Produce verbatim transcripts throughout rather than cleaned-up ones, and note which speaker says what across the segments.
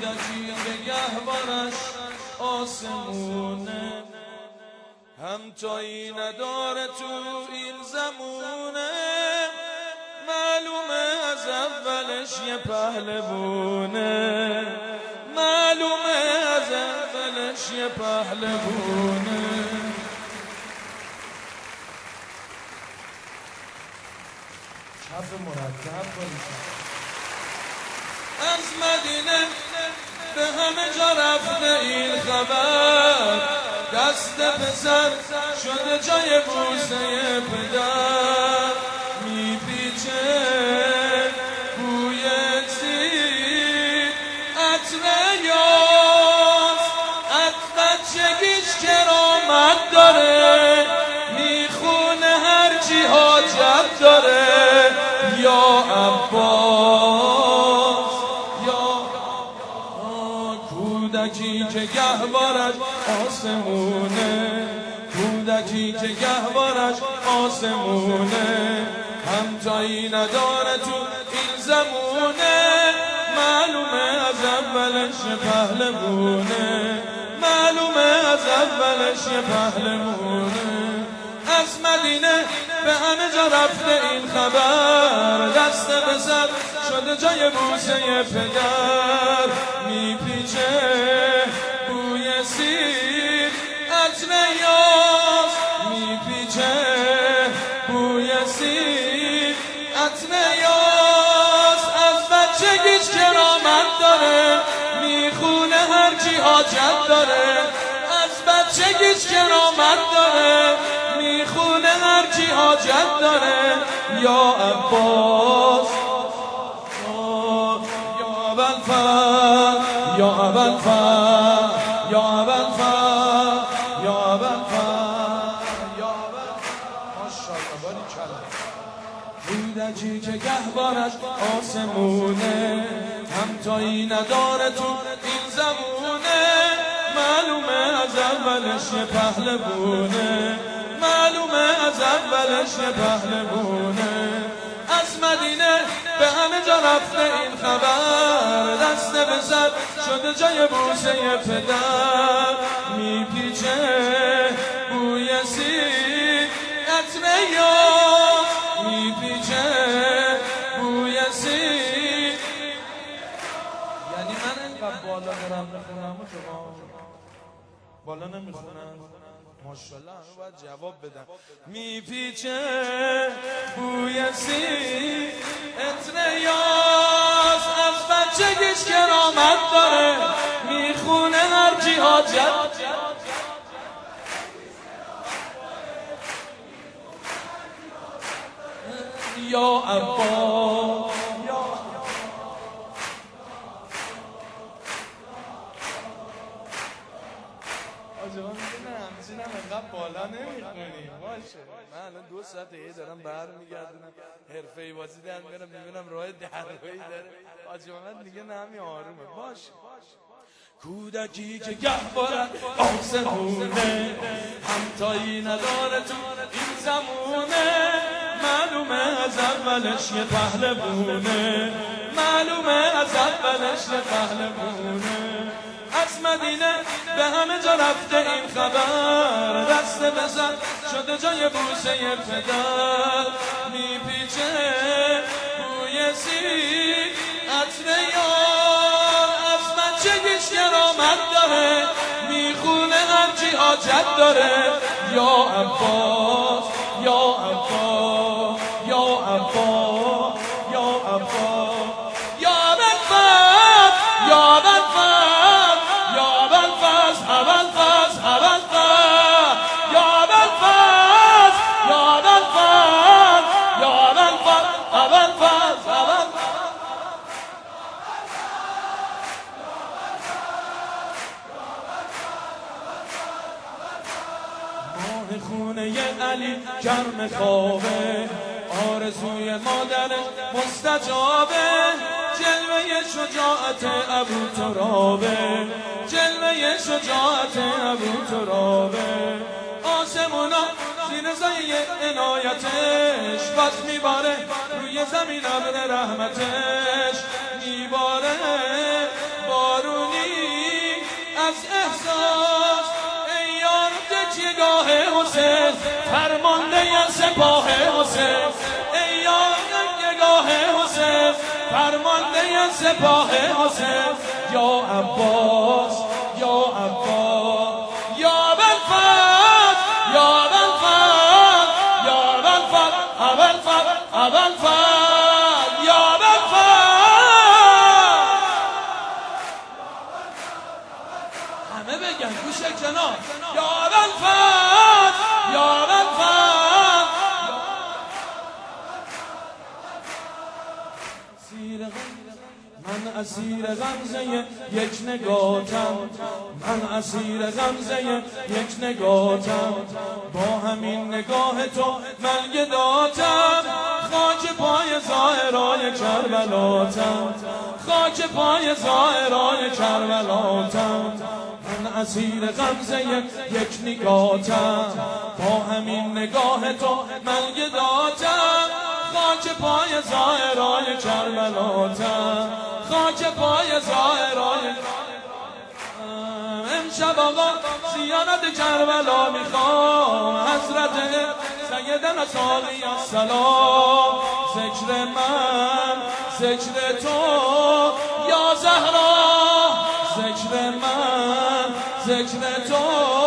Speaker 1: کودکی که گهوارش آسمونه، همتایی نداره تو این زمونه، معلومه از اولش یه پهلوونه، معلومه از اولش یه پهلوونه. شب مرتب باریشم از مدینه به همه جا رفته این خبر، دست پسر شده جای بوسه پدر، میپیچه بوی سیر عطر یاس، از بچگیش کرامت داره، میخونه هرچی حاجت داره. یا عباس یا کودکی که گهوارش آسمونه، کودکی که گهوارش آسمونه، همتایی نداره تو این زمونه، معلومه از اولش پهلوونه، معلومه از اولش پهلوونه. از مدینه به همه جا رفته این خبر، دست به سر شده جای بوسه پدر، میپیچه بوی سیر عطر یاس، میپیچه بوی سیر عطر یاس، از بچگیش کرامت داره، میخونه هرچی حاجت داره، از بچگیش کرامت داره، میخونه هرچی حاجت داره. یا عباس یا ابوالفضل یا ابوالفضل یا ابوالفضل یا ابوالفضل یا ابوالفضل. ماشاءالله باریکلا. کودکی که گهوارش آسمونه، همتایی نداره تو این زمونه، معلومه از اولش یه پهلوونه، معلومه از اولش یه پهلوونه. از مدینه به همه جا رفته این خبر، دست به سر شده جای بوسه پدر، میپیچه بوی سیر عطر یاس، میپیچه بوی سیر. یعنی من اینقدر بالا دارم بخونم و شما بالا نمیخونم؟ ماشاءالله همه باید جواب بدم. میپیچه بوی سیر عطر یاس، از بچگیش کرامت داره، میخونه هرچی حاجت. یا عباس آجا من میگه همچین هم انقدر بالا نمیخونیم. باشه من الان دو ساعت یه دارم برمیگردونم حرفه‌ای بازی در میارم، میبینم راه دروایی داره. آجا من دیگه نه همین آرومه. باشه کودکی که گهوارش آسمونه، همتایی نداره تو این زمونه، معلومه از اولش یه پهلوونه، معلومه از اولش یه پهلوونه. از مدینه به همه جا رفته این خبر، دست به سر شده جای بوسه پدر، میپیچه بوی سیر عطر یار، از بچگیش کرامت داره، میخونه هرچی حاجت داره. یا عباس یا عباس یا عباس یا عباس یا ابوالفضل یا ابوالفضل یا ابوالفضل ابوالفضل ابوالفضل یا ابوالفضل یا ابوالفضل یا ابوالفضل ابوالفضل ابوالفضل. ماه خونه علی گرم خوابه، آرزوی مادرش مستجابه، جلوه شجاعت ابو ترابه، جلوه شجاعت ابو ترابه. آسمونا زیر سایه عنایتش، بس میباره روی زمین ابر رحمتش، میباره بارون از احساس ای یار تکیهگاه حسین فرمانده سپاه حسین ای یار تکیهگاه حسین فرمانده سپاه حسین یا عباس یا عباس یا ابوالفضل یا ابوالفضل یا ابوالفضل ابوالفضل ابوالفضل یا ابوالفضل همه بگن گوش کنار یا ابوالفضل یا ابوالفضل من اسیر غمزه یک نگاتم من اسیر غمزه یک نگاتم با همین نگاه تو من گداتم خاک پای زائرای کربلاتم خاک پای زائرای کربلاتم من اسیر غمزه یک نگاتم با همین نگاه تو من گداتم خاک پای زائرای کربلاتم خاک پای زائرای امشب آقا زیارت کربلا میخوام حضرت سیدنا صالی السلام ذکر من ذکر تو یا زهرا ذکر من ذکر تو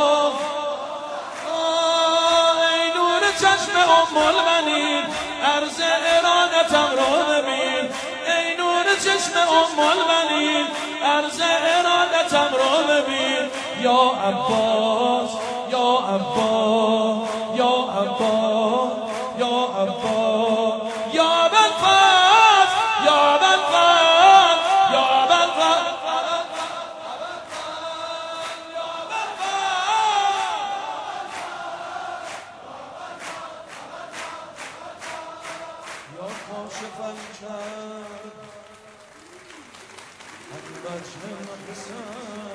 Speaker 1: ای نور چشم ام البنین عرض ارادتم رو ببین ای نور چشم ام البنین عرض ارادتم رو ببین یا عباس یا عباس یا عباس یا عباس یا ابوالفضل یا ابوالفضل یا ابوالفضل یا کاشف الکرب از وجه نفسم